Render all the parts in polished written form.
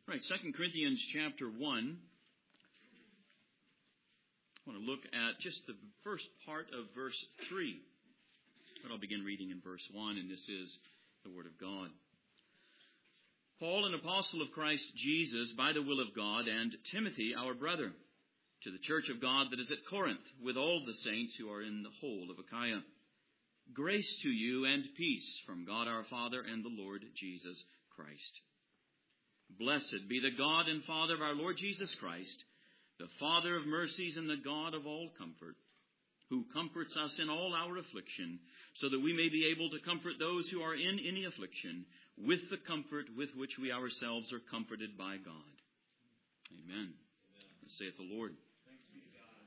Right, 2 Corinthians chapter 1. I want to look at just the first part of verse 3. But I'll begin reading in verse 1, and this is the Word of God. Paul, an apostle of Christ Jesus, by the will of God, and Timothy, our brother, to the church of God that is at Corinth, with all the saints who are in the whole of Achaia. Grace to you and peace from God our Father and the Lord Jesus Christ. Blessed be the God and Father of our Lord Jesus Christ, the Father of mercies and the God of all comfort, who comforts us in all our affliction, so that we may be able to comfort those who are in any affliction with the comfort with which we ourselves are comforted by God. Amen. Thus saith the Lord. Thanks be to God.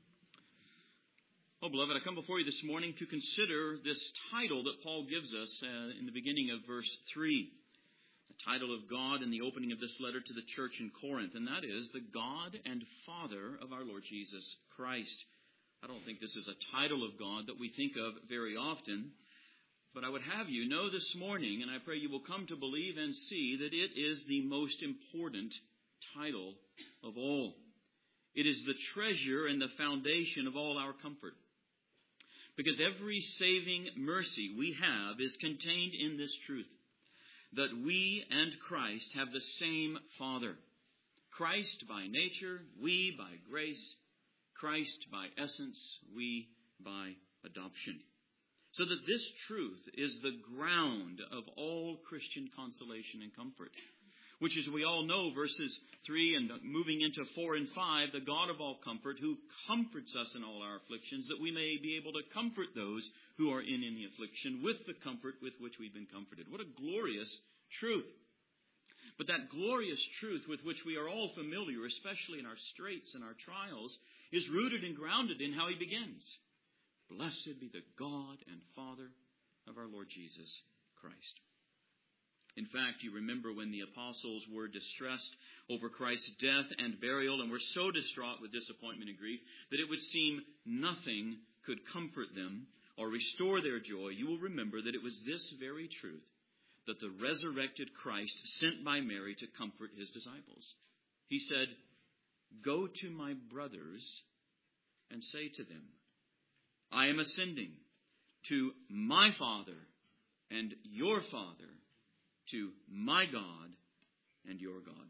Oh, beloved, I come before you this morning to consider this title that Paul gives us in the beginning of verse 3. The title of God in the opening of this letter to the church in Corinth, and that is the God and Father of our Lord Jesus Christ. I don't think this is a title of God that we think of very often, but I would have you know this morning, and I pray you will come to believe and see that it is the most important title of all. It is the treasure and the foundation of all our comfort. Because every saving mercy we have is contained in this truth, that we and Christ have the same Father. Christ by nature, we by grace. Christ by essence, we by adoption. So that this truth is the ground of all Christian consolation and comfort. Which, as we all know, verses 3 and moving into 4 and 5, the God of all comfort, who comforts us in all our afflictions, that we may be able to comfort those who are in any affliction with the comfort with which we've been comforted. What a glorious truth. But that glorious truth with which we are all familiar, especially in our straits and our trials, is rooted and grounded in how he begins. Blessed be the God and Father of our Lord Jesus Christ. In fact, you remember when the apostles were distressed over Christ's death and burial and were so distraught with disappointment and grief that it would seem nothing could comfort them or restore their joy. You will remember that it was this very truth that the resurrected Christ sent by Mary to comfort his disciples. He said, "Go to my brothers and say to them, I am ascending to my Father and your Father, to my God and your God."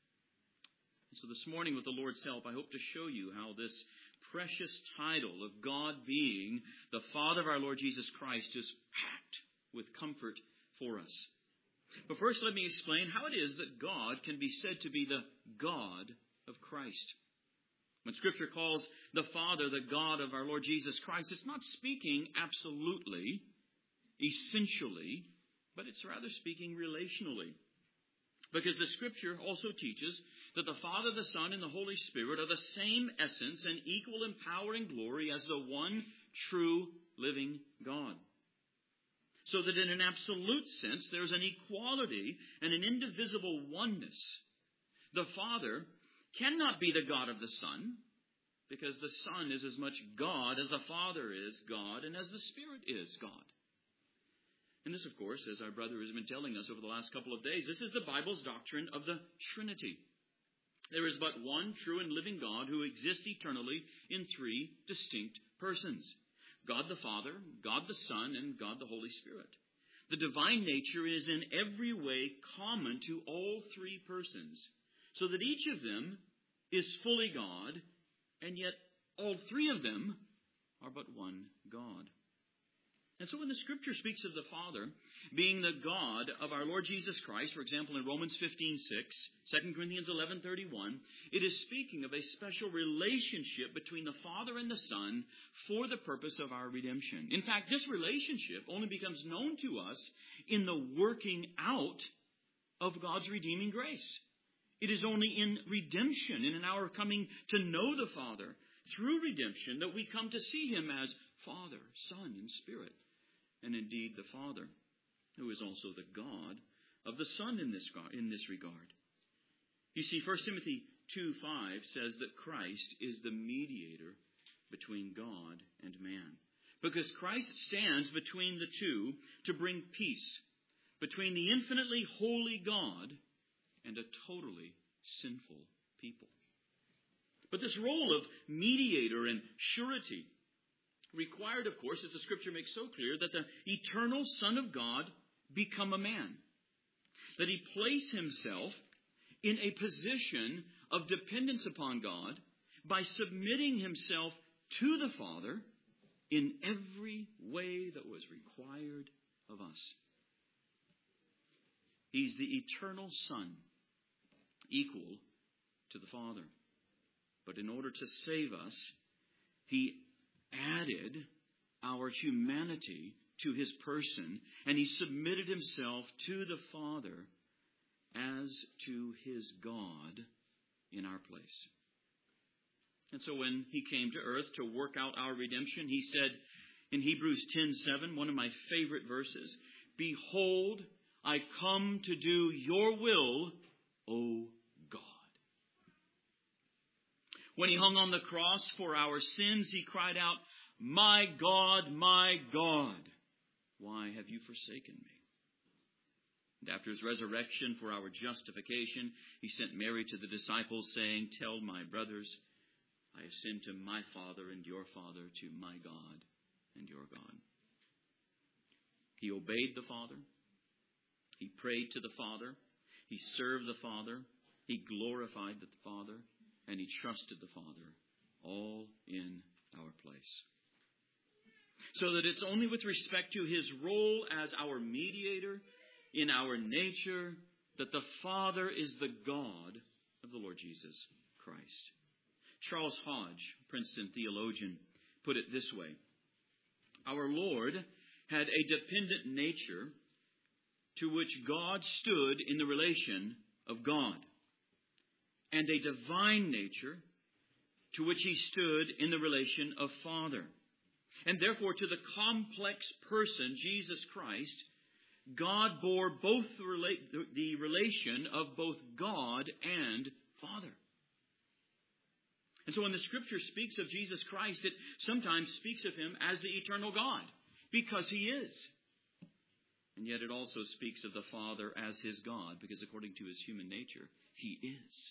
And so this morning, with the Lord's help, I hope to show you how this precious title of God being the Father of our Lord Jesus Christ is packed with comfort for us. But first, let me explain how it is that God can be said to be the God of Christ. When Scripture calls the Father the God of our Lord Jesus Christ, it's not speaking absolutely, essentially, but it's rather speaking relationally. Because the Scripture also teaches that the Father, the Son, and the Holy Spirit are the same essence and equal in power and glory as the one true living God. So that in an absolute sense, there's an equality and an indivisible oneness. The Father cannot be the God of the Son, because the Son is as much God as the Father is God and as the Spirit is God. And this, of course, as our brother has been telling us over the last couple of days, this is the Bible's doctrine of the Trinity. There is but one true and living God who exists eternally in three distinct persons. God the Father, God the Son, and God the Holy Spirit. The divine nature is in every way common to all three persons, so that each of them is fully God, and yet all three of them are but one God. And so when the Scripture speaks of the Father being the God of our Lord Jesus Christ, for example, in Romans 15:6, 2 Corinthians 11:31, it is speaking of a special relationship between the Father and the Son for the purpose of our redemption. In fact, this relationship only becomes known to us in the working out of God's redeeming grace. It is only in redemption and in our coming to know the Father through redemption that we come to see Him as Father, Son, and Spirit. And indeed the Father, who is also the God of the Son in this regard. You see, 1 Timothy 2:5 says that Christ is the mediator between God and man. Because Christ stands between the two to bring peace between the infinitely holy God and a totally sinful people. But this role of mediator and surety required, of course, as the Scripture makes so clear, that the eternal Son of God become a man. That he place himself in a position of dependence upon God by submitting himself to the Father in every way that was required of us. He's the eternal Son, equal to the Father. But in order to save us, he added our humanity to his person, and he submitted himself to the Father as to his God in our place. And so when he came to earth to work out our redemption, he said in Hebrews 10:7, one of my favorite verses, "Behold, I come to do your will, O God." When he hung on the cross for our sins, he cried out, my God, why have you forsaken me?" And after his resurrection for our justification, he sent Mary to the disciples, saying, "Tell my brothers, I ascend to my Father and your Father, to my God and your God." He obeyed the Father. He prayed to the Father. He served the Father. He glorified the Father. And he trusted the Father, all in our place. So that it's only with respect to his role as our mediator in our nature that the Father is the God of the Lord Jesus Christ. Charles Hodge, Princeton theologian, put it this way: our Lord had a dependent nature to which God stood in the relation of God, and a divine nature to which he stood in the relation of Father. And therefore, to the complex person, Jesus Christ, God bore both the relation of both God and Father. And so when the Scripture speaks of Jesus Christ, it sometimes speaks of him as the eternal God, because he is. And yet it also speaks of the Father as his God, because according to his human nature, he is.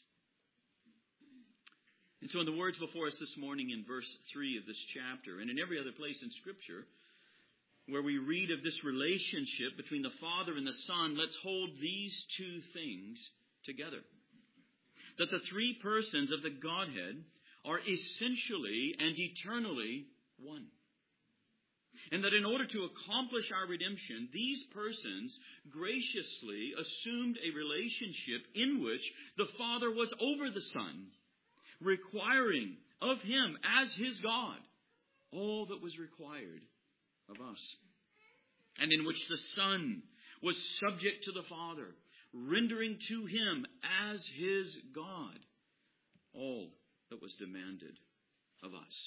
And so in the words before us this morning in verse 3 of this chapter, and in every other place in Scripture, where we read of this relationship between the Father and the Son, let's hold these two things together. That the three persons of the Godhead are essentially and eternally one. And that in order to accomplish our redemption, these persons graciously assumed a relationship in which the Father was over the Son, requiring of him as his God all that was required of us. And in which the Son was subject to the Father, rendering to him as his God all that was demanded of us.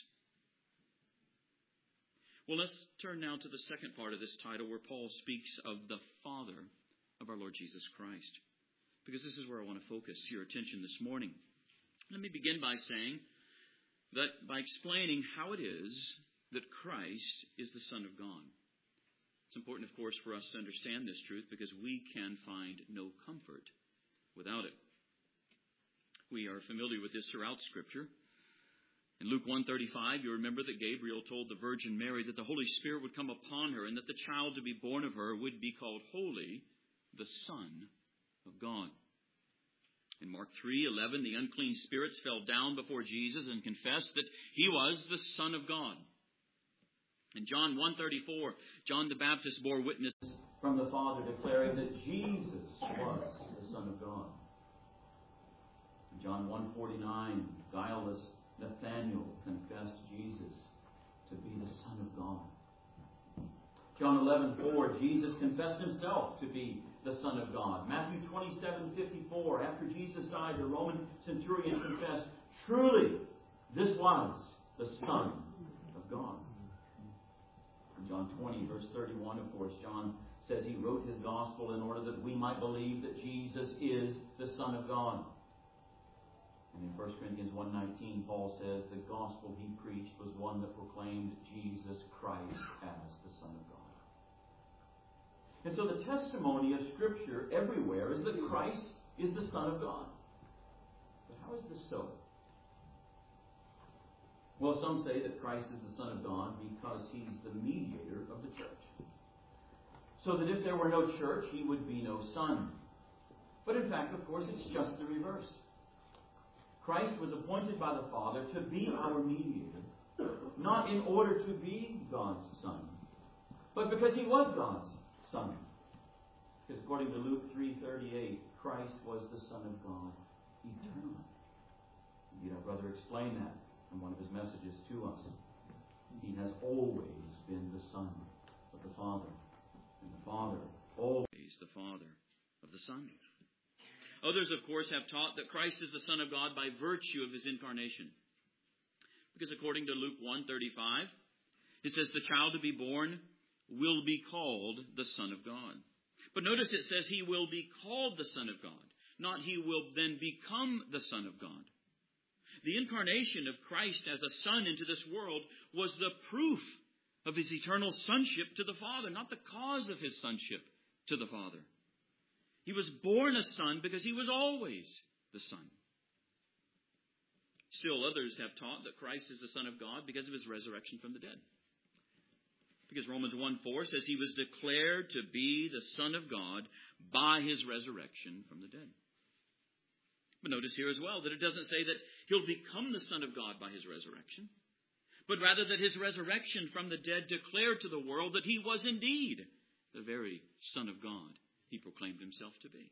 Well, let's turn now to the second part of this title, where Paul speaks of the Father of our Lord Jesus Christ, because this is where I want to focus your attention this morning. Let me begin by saying that by explaining how it is that Christ is the Son of God. It's important, of course, for us to understand this truth, because we can find no comfort without it. We are familiar with this throughout Scripture. In Luke 1:35, you remember that Gabriel told the Virgin Mary that the Holy Spirit would come upon her and that the child to be born of her would be called Holy, the Son of God. In Mark 3:11, the unclean spirits fell down before Jesus and confessed that he was the Son of God. In John 1:34, John the Baptist bore witness from the Father, declaring that Jesus was the Son of God. In John 1:49, guileless Nathanael confessed Jesus to be the Son of God. John 11:4, Jesus confessed himself to be the Son of God. Matthew 27:54, after Jesus died, the Roman centurion confessed, truly, this was the Son of God. In John 20, verse 31, of course, John says he wrote his gospel in order that we might believe that Jesus is the Son of God. And in 1 Corinthians 1:19, Paul says the gospel he preached was one that proclaimed Jesus Christ as the Son of God. And so the testimony of Scripture everywhere is that Christ is the Son of God. But how is this so? Well, some say that Christ is the Son of God because He's the mediator of the church. So that if there were no church, He would be no Son. But in fact, of course, it's just the reverse. Christ was appointed by the Father to be our mediator, not in order to be God's Son, but because He was God's Son. Because according to Luke 3:38, Christ was the Son of God eternally. Indeed, our brother explained that in one of his messages to us. He has always been the Son of the Father, and the Father always the Father of the Son. Others, of course, have taught that Christ is the Son of God by virtue of His incarnation. Because according to Luke 1:35, it says, the child to be born will be called the Son of God. But notice it says He will be called the Son of God, not He will then become the Son of God. The incarnation of Christ as a Son into this world was the proof of His eternal sonship to the Father, not the cause of His sonship to the Father. He was born a Son because He was always the Son. Still, others have taught that Christ is the Son of God because of His resurrection from the dead. Because Romans 1:4 says He was declared to be the Son of God by His resurrection from the dead. But notice here as well that it doesn't say that He'll become the Son of God by His resurrection, but rather that His resurrection from the dead declared to the world that He was indeed the very Son of God He proclaimed Himself to be.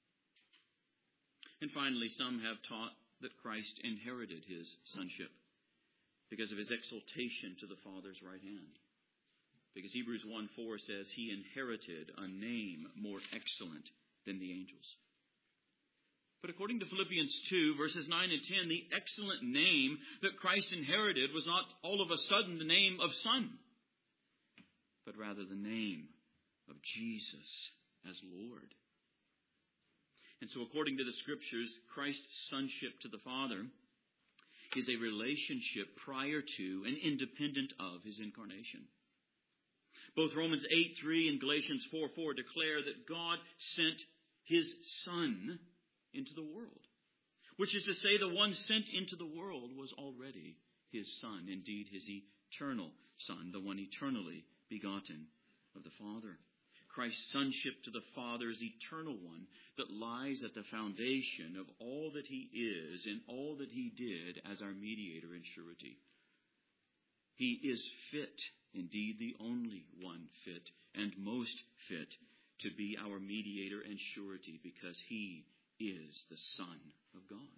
And finally, some have taught that Christ inherited His sonship because of His exaltation to the Father's right hand. Because Hebrews 1:4 says He inherited a name more excellent than the angels. But according to Philippians 2, verses 9 and 10, the excellent name that Christ inherited was not all of a sudden the name of Son, but rather the name of Jesus as Lord. And so according to the Scriptures, Christ's sonship to the Father is a relationship prior to and independent of His incarnation. Both Romans 8:3 and Galatians 4:4 declare that God sent His Son into the world, which is to say the one sent into the world was already His Son, indeed His eternal Son, the one eternally begotten of the Father. Christ's sonship to the Father is eternal one that lies at the foundation of all that He is and all that He did as our mediator and surety. He is fit, indeed the only one fit and most fit to be our mediator and surety because He is the Son of God.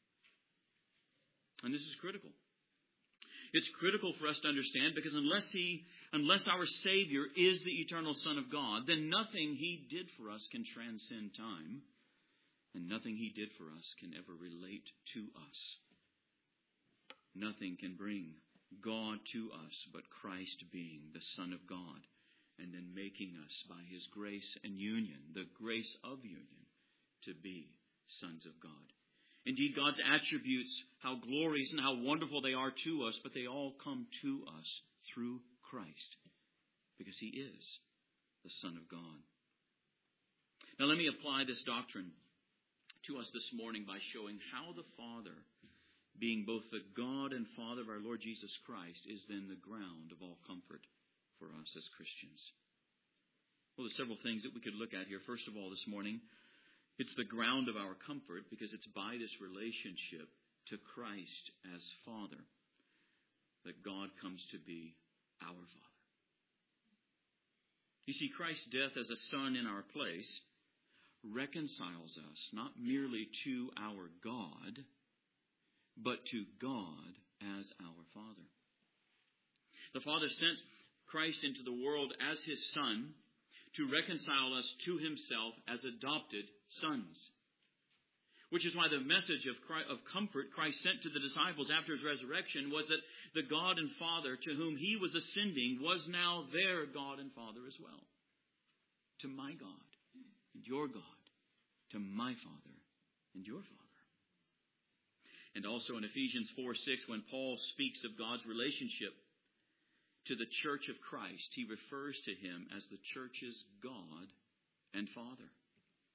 And this is critical. It's critical for us to understand because unless our Savior is the eternal Son of God, then nothing He did for us can transcend time, and nothing He did for us can ever relate to us. Nothing can bring God to us but Christ being the Son of God and then making us by His grace and union, the grace of union, to be sons of God. Indeed, God's attributes, how glorious and how wonderful they are to us, but they all come to us through Christ because He is the Son of God. Now let me apply this doctrine to us this morning by showing how the Father, being both the God and Father of our Lord Jesus Christ, is then the ground of all comfort for us as Christians. Well, there's several things that we could look at here. First of all, this morning, it's the ground of our comfort because it's by this relationship to Christ as Father that God comes to be our Father. You see, Christ's death as a Son in our place reconciles us not merely to our God, but to God as our Father. The Father sent Christ into the world as His Son to reconcile us to Himself as adopted sons. Which is why the message of comfort Christ sent to the disciples after His resurrection was that the God and Father to whom He was ascending was now their God and Father as well. To my God and your God, to my Father and your Father. And also in Ephesians 4:6, when Paul speaks of God's relationship to the church of Christ, he refers to Him as the church's God and Father.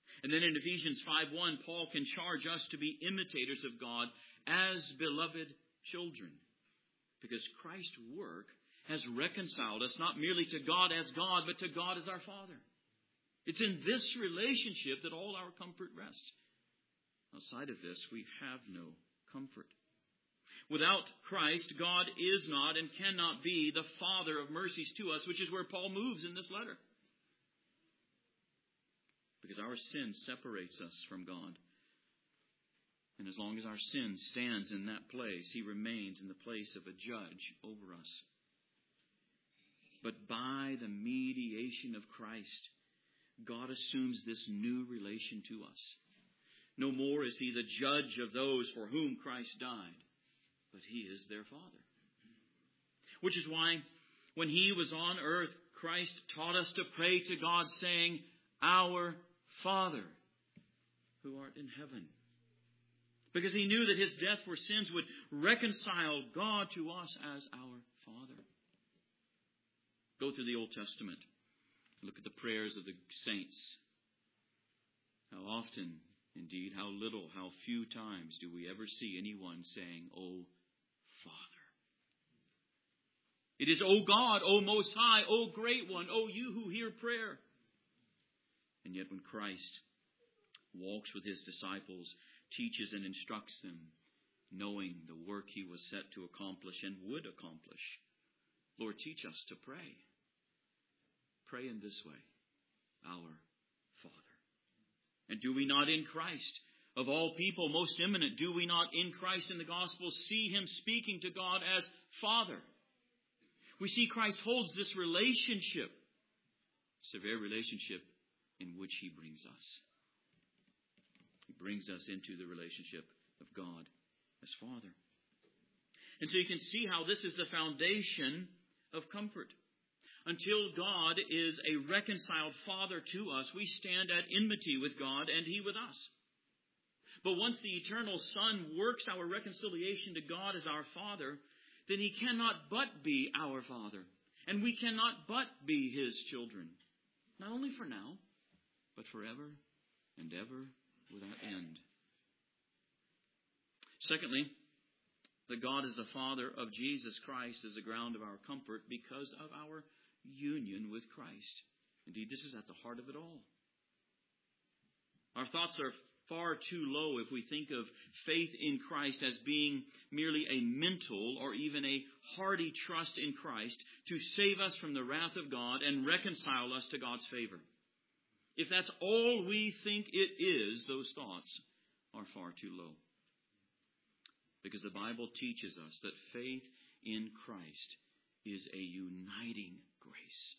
And then in Ephesians 5:1, Paul can charge us to be imitators of God as beloved children. Because Christ's work has reconciled us not merely to God as God, but to God as our Father. It's in this relationship that all our comfort rests. Outside of this, we have no comfort. Without Christ, God is not and cannot be the Father of mercies to us, which is where Paul moves in this letter. Because our sin separates us from God. And as long as our sin stands in that place, He remains in the place of a judge over us. But by the mediation of Christ, God assumes this new relation to us. No more is He the judge of those for whom Christ died, but He is their Father. Which is why, when He was on earth, Christ taught us to pray to God, saying, Our Father, who art in heaven. Because He knew that His death for sins would reconcile God to us as our Father. Go through the Old Testament. Look at the prayers of the saints. How often, indeed, how little, how few times do we ever see anyone saying, O Father. It is, O God, O Most High, O Great One, O You who hear prayer. And yet when Christ walks with His disciples, teaches and instructs them, knowing the work He was set to accomplish and would accomplish, Lord, teach us to pray. Pray in this way, Our Father. And do we not in Christ, of all people most eminent, do we not in Christ in the gospel see Him speaking to God as Father? We see Christ holds this relationship. It's the very relationship in which He brings us. He brings us into the relationship of God as Father. And so you can see how this is the foundation of comfort. Until God is a reconciled Father to us, we stand at enmity with God and He with us. But once the eternal Son works our reconciliation to God as our Father, then He cannot but be our Father. And we cannot but be His children. Not only for now, but forever and ever without end. Secondly, that God is the Father of Jesus Christ is the ground of our comfort because of our union with Christ. Indeed, this is at the heart of it all. Our thoughts are far too low if we think of faith in Christ as being merely a mental or even a hearty trust in Christ to save us from the wrath of God and reconcile us to God's favor. If that's all we think it is, those thoughts are far too low. Because the Bible teaches us that faith in Christ is a uniting grace.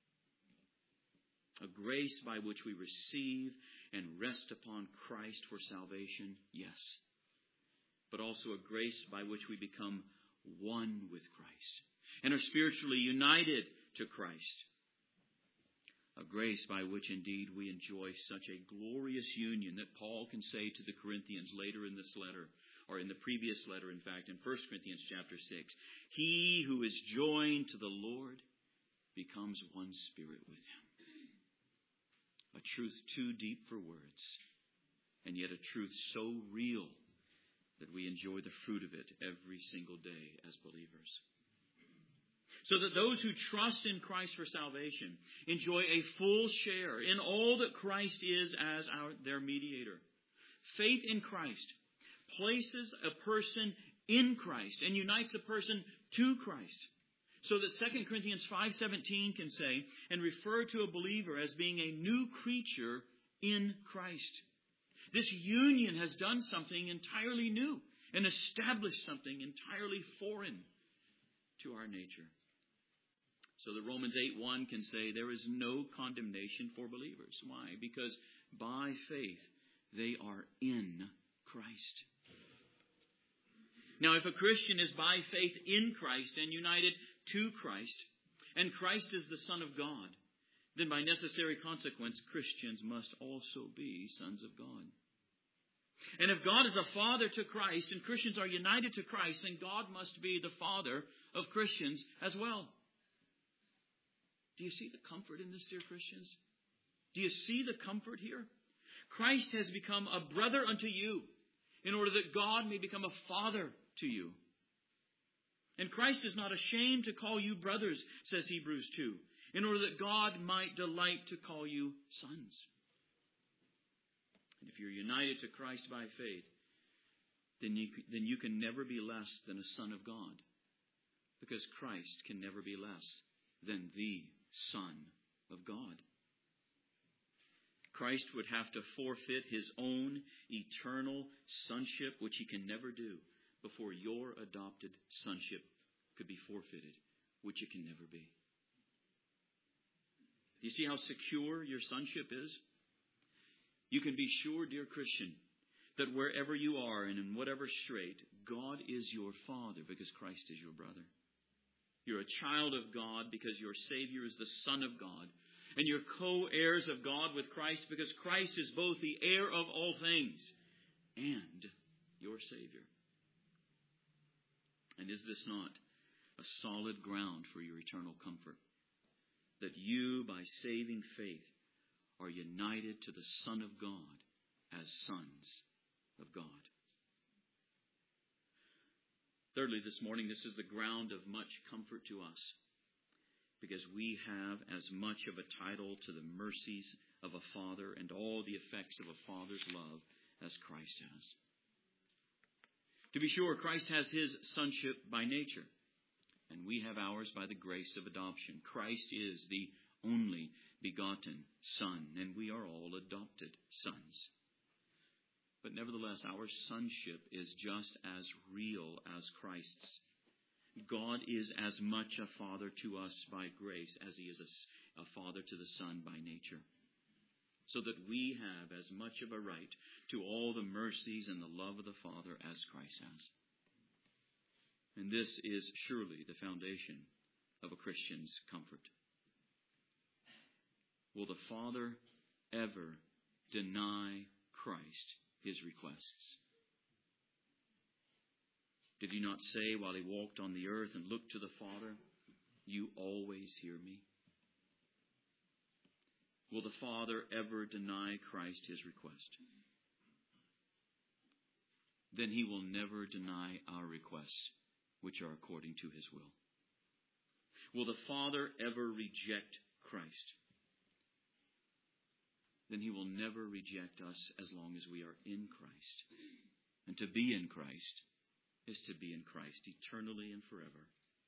A grace by which we receive and rest upon Christ for salvation, yes. But also a grace by which we become one with Christ and are spiritually united to Christ. A grace by which indeed we enjoy such a glorious union that Paul can say to the Corinthians later in this letter, or in the previous letter, in fact, in 1 Corinthians chapter 6. He who is joined to the Lord becomes one spirit with Him. A truth too deep for words, and yet a truth so real that we enjoy the fruit of it every single day as believers. So that those who trust in Christ for salvation enjoy a full share in all that Christ is as their mediator. Faith in Christ places a person in Christ and unites a person to Christ. So that 2 Corinthians 5:17 can say and refer to a believer as being a new creature in Christ. This union has done something entirely new and established something entirely foreign to our nature. So that Romans 8:1 can say there is no condemnation for believers. Why? Because by faith they are in Christ. Now, if a Christian is by faith in Christ and united to Christ, and Christ is the Son of God, then by necessary consequence, Christians must also be sons of God. And if God is a father to Christ and Christians are united to Christ, then God must be the Father of Christians as well. Do you see the comfort in this, dear Christians? Do you see the comfort here? Christ has become a brother unto you in order that God may become a father to you. And Christ is not ashamed to call you brothers, says Hebrews 2, in order that God might delight to call you sons. And if you're united to Christ by faith, then you can never be less than a son of God, because Christ can never be less than the Son of God. Christ would have to forfeit his own eternal sonship, which he can never do, before your adopted sonship could be forfeited, which it can never be. Do you see how secure your sonship is? You can be sure, dear Christian, that wherever you are and in whatever strait, God is your Father because Christ is your brother. You're a child of God because your Savior is the Son of God. And you're co-heirs of God with Christ because Christ is both the heir of all things and your Savior. And is this not a solid ground for your eternal comfort? That you, by saving faith, are united to the Son of God as sons of God. Thirdly, this morning, this is the ground of much comfort to us, because we have as much of a title to the mercies of a father and all the effects of a father's love as Christ has. To be sure, Christ has his sonship by nature, and we have ours by the grace of adoption. Christ is the only begotten Son, and we are all adopted sons. But nevertheless, our sonship is just as real as Christ's. God is as much a father to us by grace as he is a father to the Son by nature. So that we have as much of a right to all the mercies and the love of the Father as Christ has. And this is surely the foundation of a Christian's comfort. Will the Father ever deny Christ his requests? Did he not say while he walked on the earth and looked to the Father, "You always hear me"? Will the Father ever deny Christ his request? Then he will never deny our requests, which are according to his will. Will the Father ever reject Christ? Then he will never reject us as long as we are in Christ. And to be in Christ is to be in Christ eternally and forever.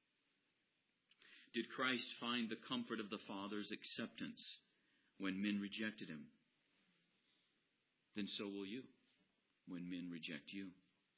Did Christ find the comfort of the Father's acceptance when men rejected him? Then so will you when men reject you.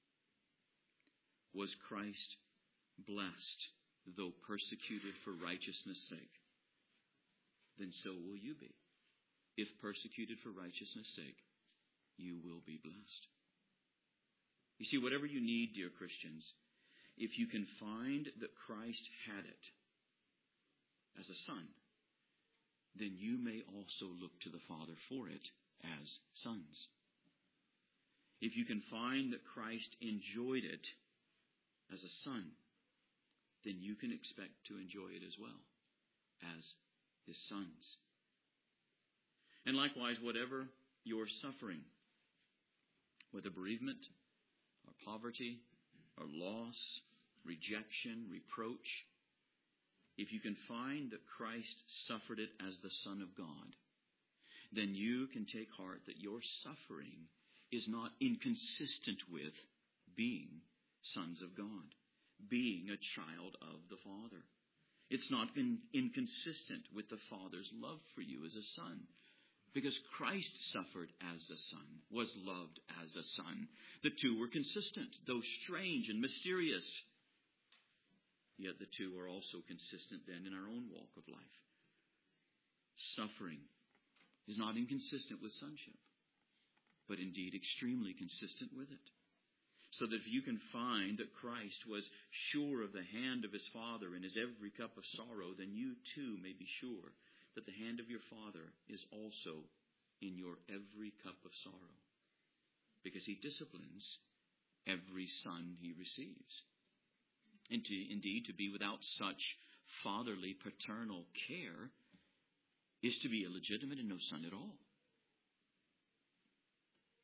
Was Christ blessed, though persecuted for righteousness' sake? Then so will you be. If persecuted for righteousness' sake, you will be blessed. You see, whatever you need, dear Christians, if you can find that Christ had it as a son, then you may also look to the Father for it as sons. If you can find that Christ enjoyed it as a son, then you can expect to enjoy it as well as his sons. And likewise, whatever your suffering, whether bereavement or poverty or loss, rejection, reproach, if you can find that Christ suffered it as the Son of God, then you can take heart that your suffering is not inconsistent with being sons of God, being a child of the Father. It's not inconsistent with the Father's love for you as a son. Because Christ suffered as a son, was loved as a son. The two were consistent, though strange and mysterious. Yet the two are also consistent then in our own walk of life. Suffering is not inconsistent with sonship, but indeed extremely consistent with it. So that if you can find that Christ was sure of the hand of his Father in his every cup of sorrow, then you too may be sure that the hand of your Father is also in your every cup of sorrow, because he disciplines every son he receives. And indeed, to be without such fatherly, paternal care is to be illegitimate and no son at all.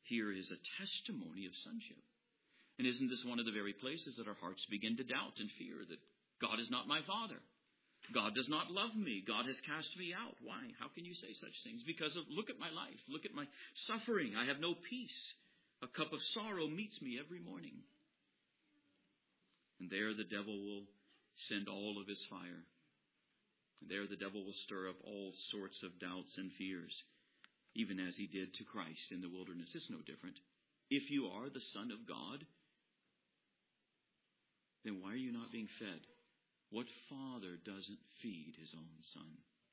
Here is a testimony of sonship. And isn't this one of the very places that our hearts begin to doubt and fear that God is not my Father? God does not love me. God has cast me out. Why? How can you say such things? Because look at my life. Look at my suffering. I have no peace. A cup of sorrow meets me every morning. And there the devil will send all of his fire. And there the devil will stir up all sorts of doubts and fears, even as he did to Christ in the wilderness. It's no different. If you are the Son of God, then why are you not being fed? What father doesn't feed his own son?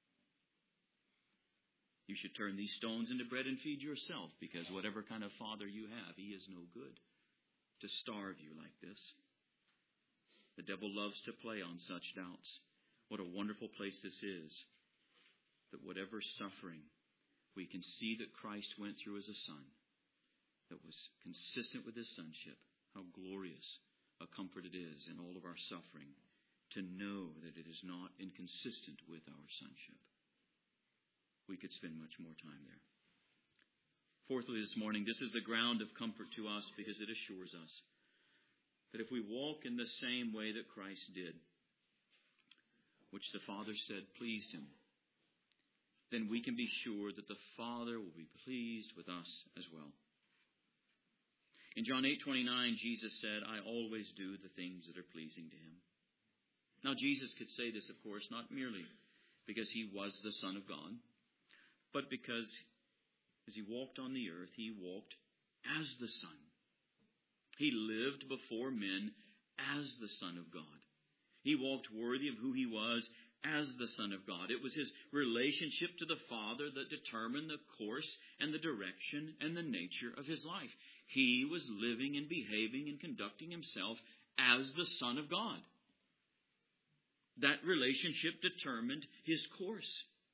You should turn these stones into bread and feed yourself, because whatever kind of father you have, he is no good to starve you like this. The devil loves to play on such doubts. What a wonderful place this is, that whatever suffering, we can see that Christ went through as a son that was consistent with his sonship. How glorious a comfort it is in all of our suffering to know that it is not inconsistent with our sonship. We could spend much more time there. Fourthly, this morning, this is the ground of comfort to us because it assures us that if we walk in the same way that Christ did, which the Father said pleased him, then we can be sure that the Father will be pleased with us as well. In John 8:29, Jesus said, I always do the things that are pleasing to him. Now, Jesus could say this, of course, not merely because he was the Son of God, but because as he walked on the earth, he walked as the Son. He lived before men as the Son of God. He walked worthy of who he was as the Son of God. It was his relationship to the Father that determined the course and the direction and the nature of his life. He was living and behaving and conducting himself as the Son of God. That relationship determined his course.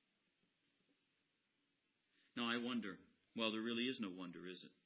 Now I wonder, well, there really is no wonder, is it?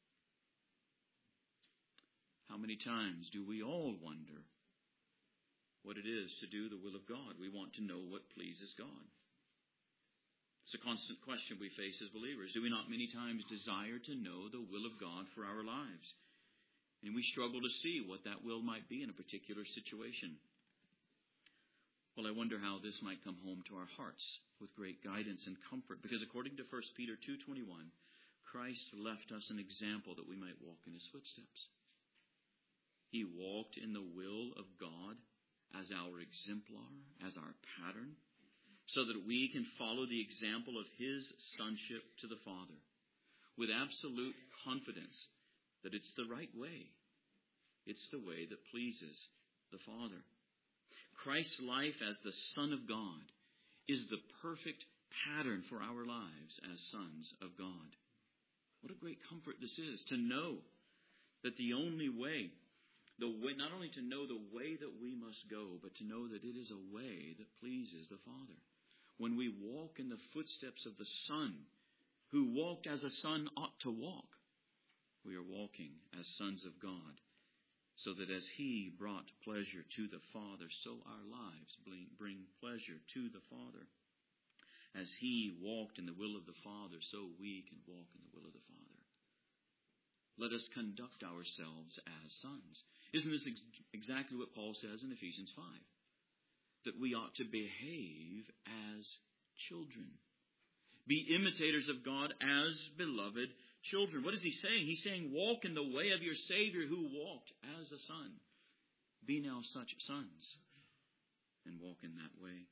How many times do we all wonder what it is to do the will of God? We want to know what pleases God. It's a constant question we face as believers. Do we not many times desire to know the will of God for our lives? And we struggle to see what that will might be in a particular situation. Well, I wonder how this might come home to our hearts with great guidance and comfort. Because according to 1 Peter 2:21, Christ left us an example that we might walk in his footsteps. He walked in the will of God as our exemplar, as our pattern, so that we can follow the example of his sonship to the Father with absolute confidence that it's the right way. It's the way that pleases the Father. Christ's life as the Son of God is the perfect pattern for our lives as sons of God. What a great comfort this is to know that the only way, not only to know the way that we must go, but to know that it is a way that pleases the Father. When we walk in the footsteps of the Son, who walked as a son ought to walk, we are walking as sons of God, so that as he brought pleasure to the Father, so our lives bring pleasure to the Father. As he walked in the will of the Father, so we can walk in the will of the Father. Let us conduct ourselves as sons. Isn't this exactly what Paul says in Ephesians 5? That we ought to behave as children. Be imitators of God as beloved children. What is he saying? He's saying, walk in the way of your Savior who walked as a son. Be now such sons and walk in that way.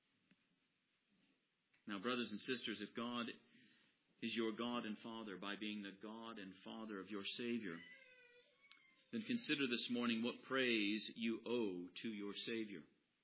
Now, brothers and sisters, if God is your God and Father by being the God and Father of your Savior, then consider this morning what praise you owe to your Savior.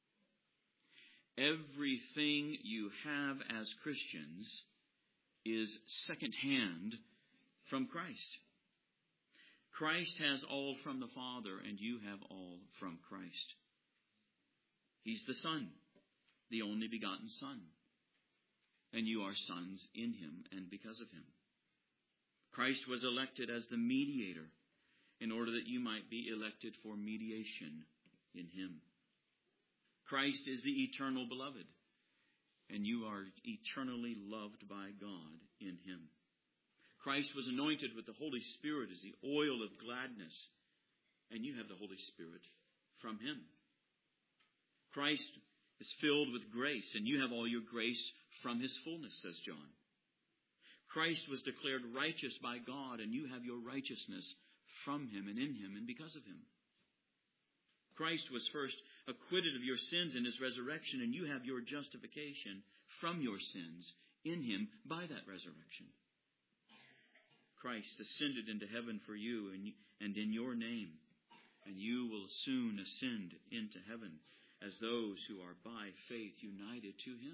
Everything you have as Christians is secondhand from Christ. Christ has all from the Father, and you have all from Christ. He's the Son, the only begotten Son. And you are sons in him and because of him. Christ was elected as the mediator in order that you might be elected for mediation in him. Christ is the eternal beloved, and you are eternally loved by God in him. Christ was anointed with the Holy Spirit as the oil of gladness, and you have the Holy Spirit from Him. Christ is filled with grace, and you have all your grace from His fullness, says John. Christ was declared righteous by God, and you have your righteousness from Him and in Him and because of Him. Christ was first acquitted of your sins in His resurrection, and you have your justification from your sins in Him by that resurrection. Christ ascended into heaven for you and in your name, and you will soon ascend into heaven as those who are by faith united to Him.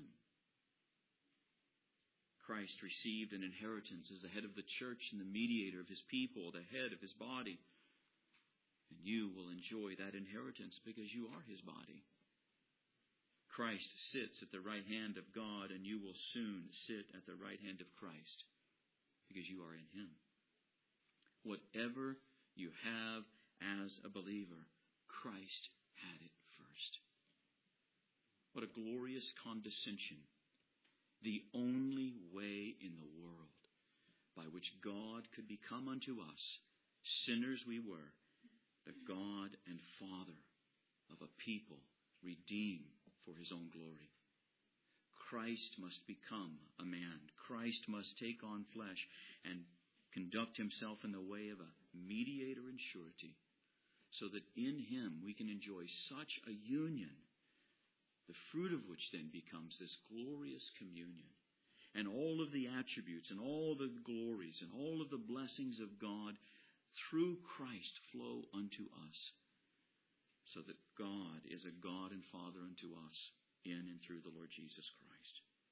Christ received an inheritance as the head of the church and the mediator of His people, the head of His body. And you will enjoy that inheritance because you are His body. Christ sits at the right hand of God, and you will soon sit at the right hand of Christ because you are in Him. Whatever you have as a believer, Christ had it first. What a glorious condescension. The only way in the world by which God could become unto us, sinners we were, the God and Father of a people redeemed for His own glory. Christ must become a man. Christ must take on flesh and conduct Himself in the way of a mediator and surety, so that in Him we can enjoy such a union, the fruit of which then becomes this glorious communion, and all of the attributes and all the glories and all of the blessings of God through Christ flow unto us, so that God is a God and Father unto us in and through the Lord Jesus Christ.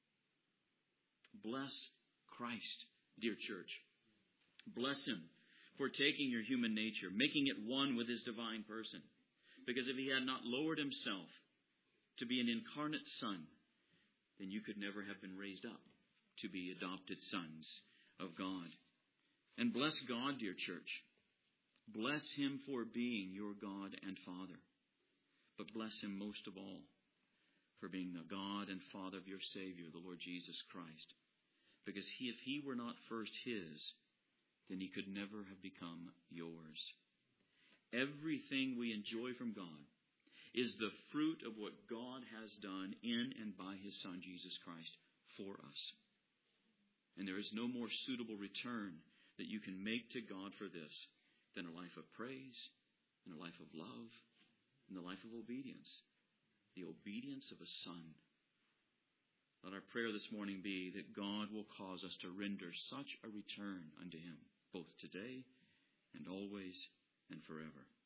Bless Christ, dear church. Bless Him for taking your human nature, making it one with His divine person. Because if He had not lowered Himself to be an incarnate Son, then you could never have been raised up to be adopted sons of God. And bless God, dear church. Bless Him for being your God and Father. But bless Him most of all for being the God and Father of your Savior, the Lord Jesus Christ. Because if He were not first His, then He could never have become yours. Everything we enjoy from God is the fruit of what God has done in and by His Son, Jesus Christ, for us. And there is no more suitable return that you can make to God for this than a life of praise, and a life of love, and the life of obedience. The obedience of a son. Let our prayer this morning be that God will cause us to render such a return unto Him, both today and always and forever.